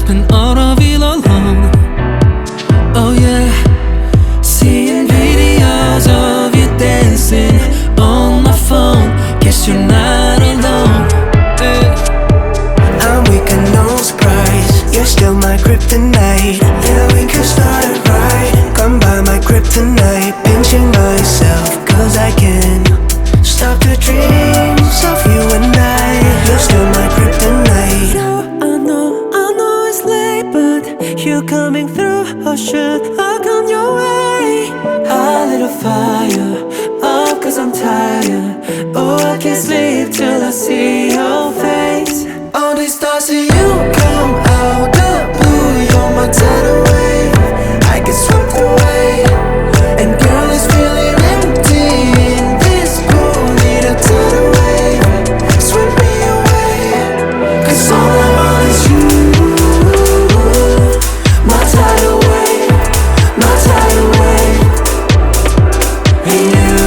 spent all of it alone. Oh yeah, seeing videos of you dancing on my phone. Guess you're not alone. I'm weak and no surprise. You're still my kryptonite. Yeah, we can start it right. Come by my kryptonite. Pinching myself cause I can stop the dreams of you and I. You're still my kryptonite. I know it's late, but you coming through. Oh, should I come your way? A little fire, oh, cause I'm tired. Oh, I can't sleep till I see your face. All these thoughts of you come out the blue. You're my tidal wave, I get swept away. And girl, it's feeling empty in this pool. Need a tidal wave, sweep me away. Cause all I want is you. My tidal wave, my tidal wave. And you,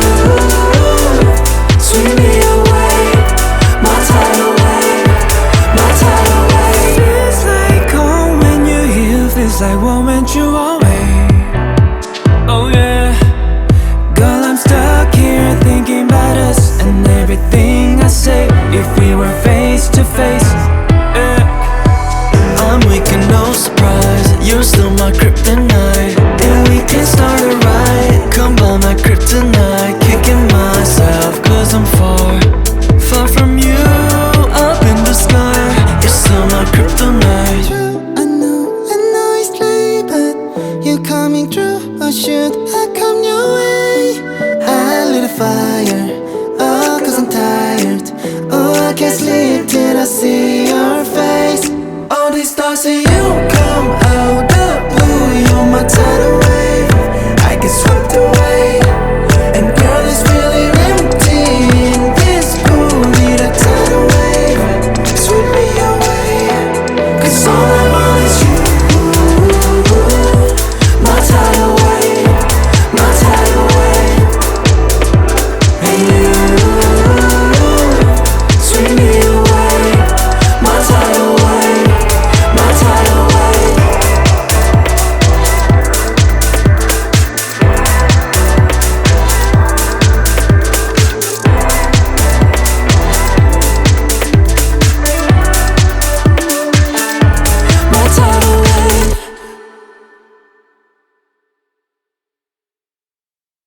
sweep me away. My tidal wave, my tidal wave. Feels like home when you're here. Feels like one when you away. Oh yeah, girl, I'm stuck here thinking about us and everything I say. If we were face to face, I'm weak and no surprise. You're still my kryptonite. And we can start a ride. Come by my kryptonite. Kicking myself cause I'm far from you. Up in the sky, you're still my kryptonite. I know it's late, but you're coming through. Or should I come your way? I lit a fire, oh, cause I'm tired. Oh, I can't sleep